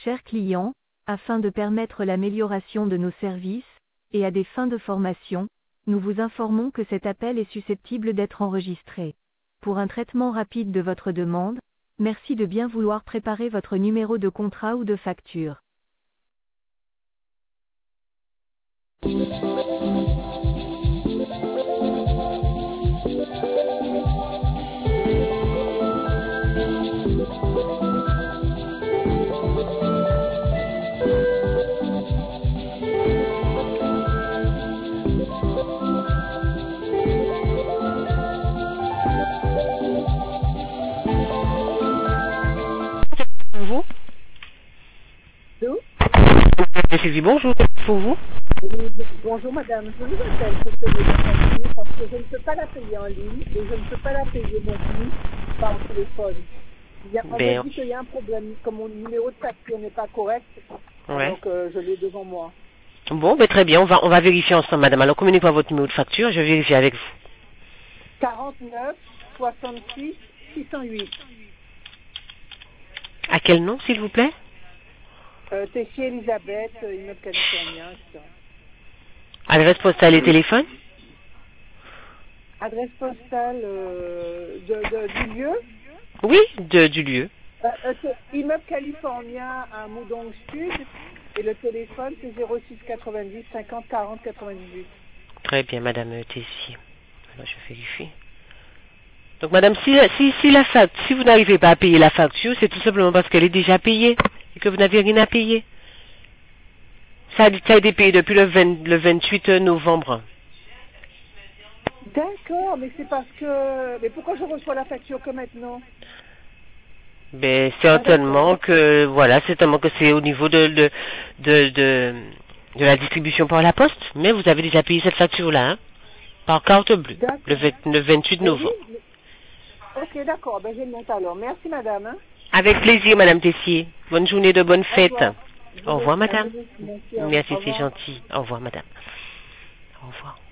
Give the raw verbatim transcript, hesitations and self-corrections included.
Chers clients, afin de permettre l'amélioration de nos services, et à des fins de formation, nous vous informons que cet appel est susceptible d'être enregistré. Pour un traitement rapide de votre demande, merci de bien vouloir préparer votre numéro de contrat ou de facture. Bonjour. Allô? Sylvie, bonjour. Pour vous? Oui, bonjour madame, je vous appelle pour payer ma facture parce que je ne peux pas la payer en ligne et je ne peux pas la payer non plus par téléphone. Il y a, on Ben, m'a dit qu'il y a un problème, comme mon numéro de facture n'est pas correct, ouais. donc euh, je l'ai devant moi. Bon, ben très bien, on va, on va vérifier ensemble, madame. Alors, communiquez-moi votre numéro de facture, je vais vérifier avec vous. quarante-neuf soixante-six six cent huit. À quel nom, s'il vous plaît? Euh, Tessier Elisabeth, euh, immeuble californien, et cetera. Adresse postale et téléphone? Adresse postale euh, de, de, du lieu, Oui, de, du lieu. euh, euh, c'est immeuble californien à Moudong Sud, et le téléphone c'est zéro six quatre-vingt-dix cinquante quarante quatre-vingt-dix-huit. Très bien, madame Tessier. Alors, je vérifie. Donc, madame, si, si, si, la fac, si vous n'arrivez pas à payer la facture, c'est tout simplement parce qu'elle est déjà payée et que vous n'avez rien à payer. Ça a, ça a été payé depuis le, vingt, le vingt-huit novembre. D'accord, mais c'est parce que... Mais pourquoi je reçois la facture que maintenant? Ben, certainement que, voilà, certainement que c'est au niveau de, de, de, de, de la distribution par la poste. Mais vous avez déjà payé cette facture-là, hein, par carte bleue, le, vingt, le vingt-huit novembre. Oui, mais... Ok, d'accord, ben je le monte alors. Merci madame. Hein. Avec plaisir, madame Tessier. Bonne journée de bonnes fêtes. Au revoir, madame. Merci, Merci, c'est gentil. Au revoir, madame. Au revoir.